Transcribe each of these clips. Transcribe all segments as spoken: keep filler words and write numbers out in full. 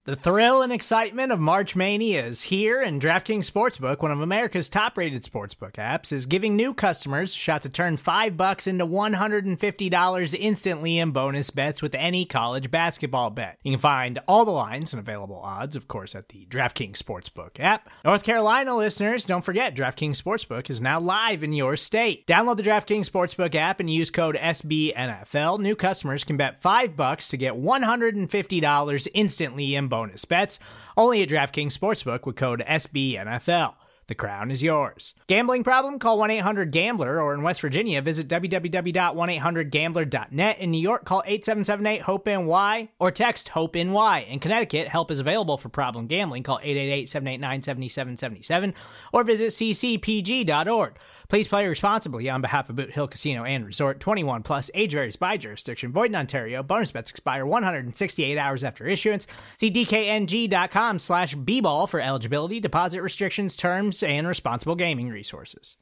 The thrill and excitement of March Mania is here, and DraftKings Sportsbook, one of America's top-rated sportsbook apps, is giving new customers a shot to turn five bucks into one hundred fifty dollars instantly in bonus bets with any college basketball bet. You can find all the lines and available odds, of course, at the DraftKings Sportsbook app. North Carolina listeners, don't forget, DraftKings Sportsbook is now live in your state. Download the DraftKings Sportsbook app and use code S B N F L. New customers can bet five bucks to get one hundred fifty dollars instantly in bonus bets, only at DraftKings Sportsbook with code S B N F L. The crown is yours. Gambling problem? Call one eight hundred gambler, or in West Virginia, visit w w w dot one eight hundred gambler dot net. In New York, call eight seven seven eight hope N Y or text HOPE-NY. In Connecticut, help is available for problem gambling. Call eight eight eight, seven eight nine, seven seven seven seven or visit c c p g dot org. Please play responsibly on behalf of Boot Hill Casino and Resort. twenty-one plus, age varies by jurisdiction. Void in Ontario. Bonus bets expire one hundred sixty-eight hours after issuance. See d k n g dot com slash b ball for eligibility, deposit restrictions, terms, and responsible gaming resources.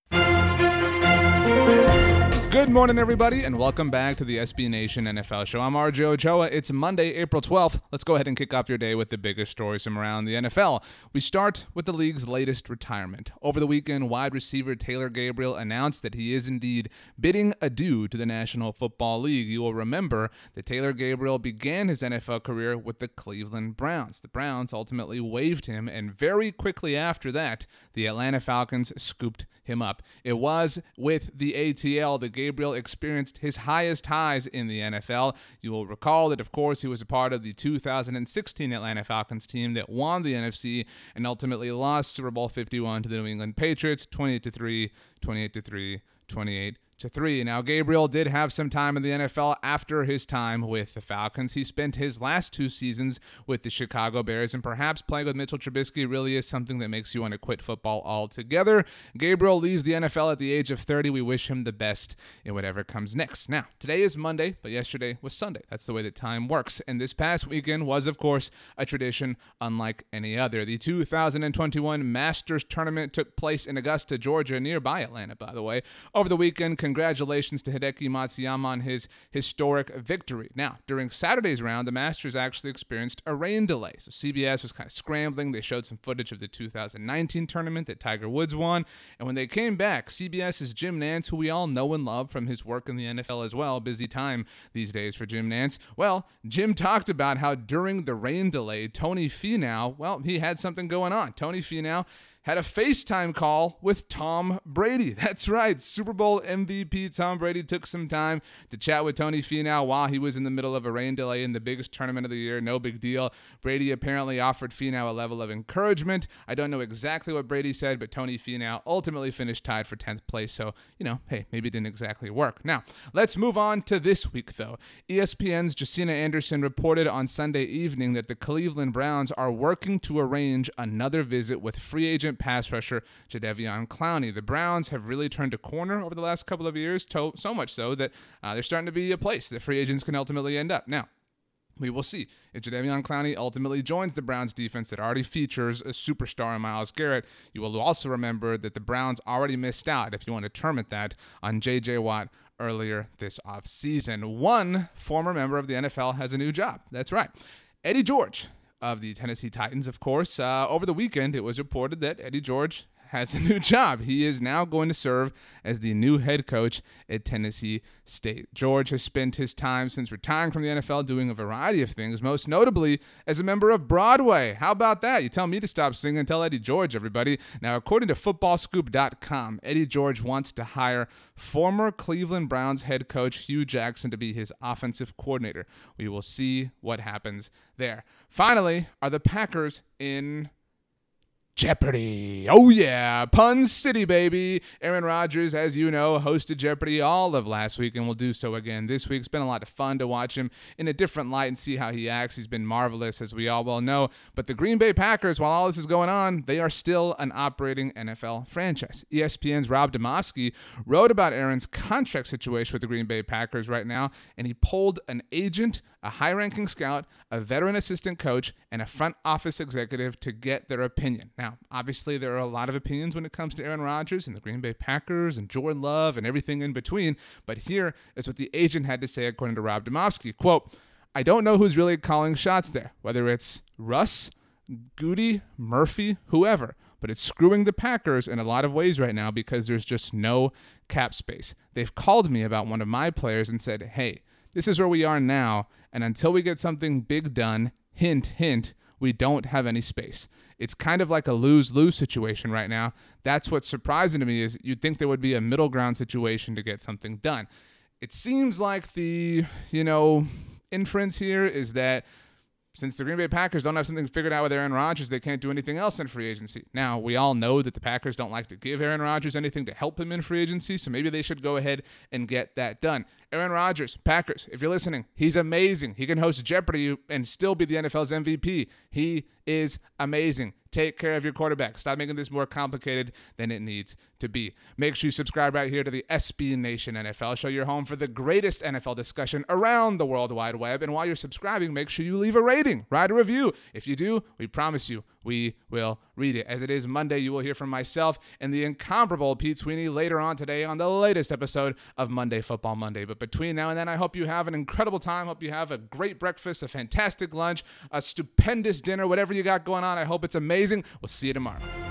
Good morning, everybody, and welcome back to the S B Nation N F L Show. I'm R J Ochoa. It's Monday, April twelfth. Let's go ahead and kick off your day with the biggest stories from around the N F L. We start with the league's latest retirement. Over the weekend, wide receiver Taylor Gabriel announced that he is indeed bidding adieu to the National Football League. You will remember that Taylor Gabriel began his N F L career with the Cleveland Browns. The Browns ultimately waived him, and very quickly after that, the Atlanta Falcons scooped him up. It was with the A T L that Gabriel experienced his highest highs in the N F L. You will recall that, of course, he was a part of the two thousand sixteen Atlanta Falcons team that won the N F C and ultimately lost Super Bowl fifty-one to the New England Patriots, twenty-eight to three, twenty-eight to three, twenty-eight to three. Now, Gabriel did have some time in the N F L after his time with the Falcons. He spent his last two seasons with the Chicago Bears, and perhaps playing with Mitchell Trubisky really is something that makes you want to quit football altogether. Gabriel leaves the N F L at the age of thirty. We wish him the best in whatever comes next. Now, today is Monday, but yesterday was Sunday. That's the way that time works. And this past weekend was, of course, a tradition unlike any other. The two thousand twenty-one Masters Tournament took place in Augusta, Georgia, nearby Atlanta, by the way. Over the weekend, congratulations to Hideki Matsuyama on his historic victory. Now, during Saturday's round, the Masters actually experienced a rain delay. So C B S was kind of scrambling. They showed some footage of the two thousand nineteen tournament that Tiger Woods won. And when they came back, CBS's Jim Nantz, who we all know and love from his work in the N F L as well, busy time these days for Jim Nantz. Well, Jim talked about how during the rain delay, Tony Finau, well, he had something going on. Tony Finau had a FaceTime call with Tom Brady. That's right. Super Bowl M V P Tom Brady took some time to chat with Tony Finau while he was in the middle of a rain delay in the biggest tournament of the year. No big deal. Brady apparently offered Finau a level of encouragement. I don't know exactly what Brady said, but Tony Finau ultimately finished tied for tenth place. So, you know, hey, maybe it didn't exactly work. Now, let's move on to this week, though. E S P N's Josina Anderson reported on Sunday evening that the Cleveland Browns are working to arrange another visit with free agent pass rusher Jadeveon Clowney. The Browns have really turned a corner over the last couple of years, to, so much so that uh, they're starting to be a place that free agents can ultimately end up. Now, we will see if Jadeveon Clowney ultimately joins the Browns defense that already features a superstar in Myles Garrett. You will also remember that the Browns already missed out, if you want to term it that, on J J Watt earlier this offseason. One former member of the N F L has a new job. That's right. Eddie George of the Tennessee Titans, of course. Uh, over the weekend, it was reported that Eddie George has a new job. He is now going to serve as the new head coach at Tennessee State. George has spent his time since retiring from the N F L doing a variety of things, most notably as a member of Broadway. How about that? You tell me to stop singing, tell Eddie George, everybody. Now, according to football scoop dot com, Eddie George wants to hire former Cleveland Browns head coach Hugh Jackson to be his offensive coordinator. We will see what happens there. Finally, are the Packers in Jeopardy! Oh yeah, Pun City, baby! Aaron Rodgers, as you know, hosted Jeopardy all of last week and will do so again this week. It's been a lot of fun to watch him in a different light and see how he acts. He's been marvelous, as we all well know. But the Green Bay Packers, while all this is going on, they are still an operating N F L franchise. E S P N's Rob Demovsky wrote about Aaron's contract situation with the Green Bay Packers right now, and he polled an agent, a high-ranking scout, a veteran assistant coach, and a front office executive to get their opinion. Now, obviously, there are a lot of opinions when it comes to Aaron Rodgers and the Green Bay Packers and Jordan Love and everything in between, but here is what the agent had to say according to Rob Demovsky. Quote, I don't know who's really calling shots there, whether it's Russ, Goody, Murphy, whoever. But it's screwing the Packers in a lot of ways right now because there's just no cap space. They've called me about one of my players and said, hey, this is where we are now, and until we get something big done, hint, hint, we don't have any space. It's kind of like a lose-lose situation right now. That's what's surprising to me is you'd think there would be a middle ground situation to get something done. It seems like the, you know, inference here is that since the Green Bay Packers don't have something figured out with Aaron Rodgers, they can't do anything else in free agency. Now, we all know that the Packers don't like to give Aaron Rodgers anything to help him in free agency, so maybe they should go ahead and get that done. Aaron Rodgers, Packers, if you're listening, he's amazing. He can host Jeopardy and still be the N F L's M V P. He is amazing. Take care of your quarterback. Stop making this more complicated than it needs to be. Make sure you subscribe right here to the S B Nation N F L Show, your home for the greatest N F L discussion around the World Wide Web. And while you're subscribing, make sure you leave a rating, write a review. If you do, we promise you we will read it. As it is Monday, you will hear from myself and the incomparable Pete Sweeney later on today on the latest episode of Monday Football Monday. But between now and then, I hope you have an incredible time. Hope you have a great breakfast, a fantastic lunch, a stupendous dinner, whatever you got going on. I hope it's amazing. We'll see you tomorrow.